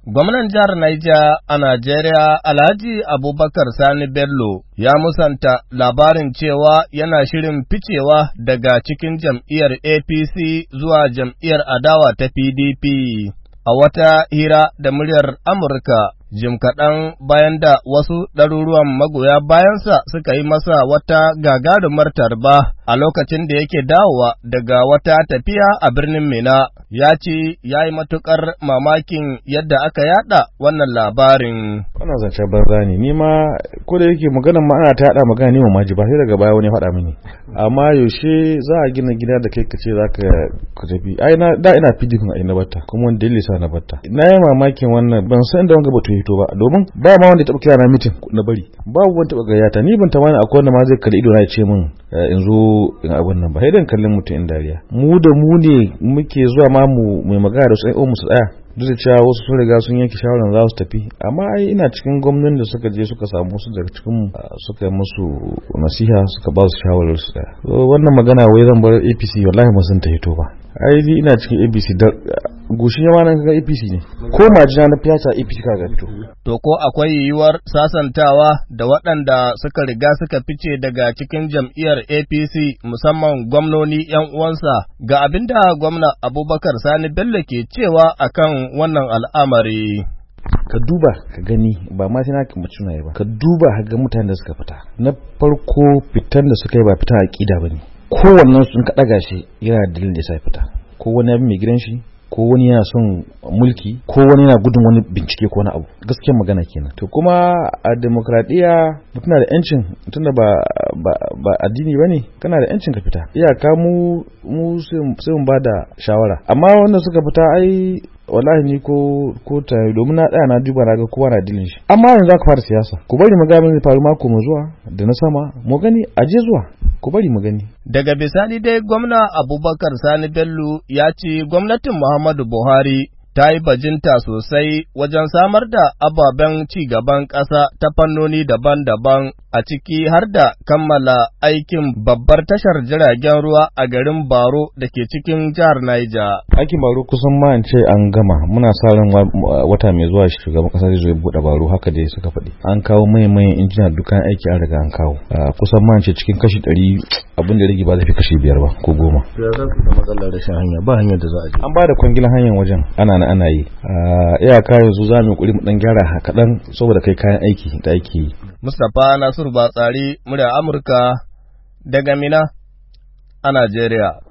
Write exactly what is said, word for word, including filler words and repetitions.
Gwamnan jihar Niger a Najeriya Alhaji Abubakar Sani Bello ya musanta labarin cewa yana shirin ficewa daga cikin jam'iyyar A P C zuwa jam'iyyar adawa ta P D P. A wata hira da muryar Amurka, jim kaɗan bayan da wasu ɗaruruwan magoya bayansa suka yi masa wata gagarumar tarba a lokacin da yake dawowa daga wata tafiya a birnin Mina, ya ce ya yi matuƙar mamakin yadda aka yaɗa wannan labarin. Wannan zancen banza ne, ni ma ko da yake maganar ma ana ta yaɗa magana ne mamaji ba sai daga baya wani faɗa mini. Amma yaushe za a gina gida da kai ka ce za ka tafi, ai na da ina P D P a ina batta, kuma wanda dalili sa na batta. Na yi mamakin wannan, ban san da wanga batu hito ba, domin ba ma wanda ya taɓa kira na mitin na bari, babu wanda taɓa gayyata, ni ban tamani akwai wanda ma zai kalli ido na ya ce min in zo in abin nan ba, sai dan kallon mutum in dariya. Mu da mu ne muke zuwa ma mu mai magana da su ai mu su tsaya, duk da cewa wasu sun riga sun yanke shawarar za su tafi, amma ai ina cikin gwamnatin da suka je suka samu su daga cikin suka musu nasiha suka ba su shawarar su tsaya. Wannan magana wai zan bar A P C wallahi ba sun ta hito ba. Ai ni ina cikin A P C da gushin yawa nan kaga A P C ne, ko majina na fiyata A P C kaga to. To ko akwai yiwuwar sasantawa da waɗanda suka riga suka fice daga cikin jam'iyyar A P C musamman gwamnoni ‘yan uwansa ga abinda gwamna Abubakar Sani Bello ke cewa akan wannan al'amari. Ka duba ka gani ba ma sai na kuma tunaye ba, ka duba ka ga mutanen da suka fita. Na farko fitan da suka yi ba fitan aqida bane, kowannen sun ka daga shi yana dalilin da ya fita, ko wani abin mai gidan shi, ko wani yana son mulki, ko wani yana gudun wani bincike ko wani abu. Gaskiyar magana kenan. To kuma a demokradiya mutum na da yancin, tunda ba ba, ba addini bane, kana da yancin ka fita. Iyaka mu mu sai mu bada shawara. Amma wanda suka fita ai wallahi ni ko ko ta domin na tsaya na duba na ga kowa na dilin shi. Amma yanzu aka fara siyasa, ku bari mu ga mun faru mako mu zuwa da na sama mu gani aje zuwa, ku bari mu gani. Daga bisani dai gwamna Abubakar Sani Bello ya ce gwamnatin Muhammadu Buhari ta yi bajinta sosai wajen samar da ababen ci gaban ƙasa ta fannoni daban-daban, a ciki har da kammala aikin babbar tashar jiragen ruwa a garin Baro da ke cikin jihar Niger. Aikin Baro kusan ma in ce an gama, muna sa ran wata mai zuwa shugaban ƙasa zai zo ya buɗe Baro, haka dai suka faɗi. An kawo mayan injina dukkan aiki an riga an kawo. Kusan ma in ce cikin kashi ɗari abin da rage ba zai fi kashi biyar ba ko goma. Ya za ku da matsalar rashin hanya, ba hanyar da za a je. An ba da kwangilan hanyar wajen ana na ana yi. Iyaka yanzu za mu kuri mu dan gyara kaɗan saboda kai kayan aiki da aiki yi. Mustapha Nasiru Batsari, murya Amurka daga Mina a Najeriya.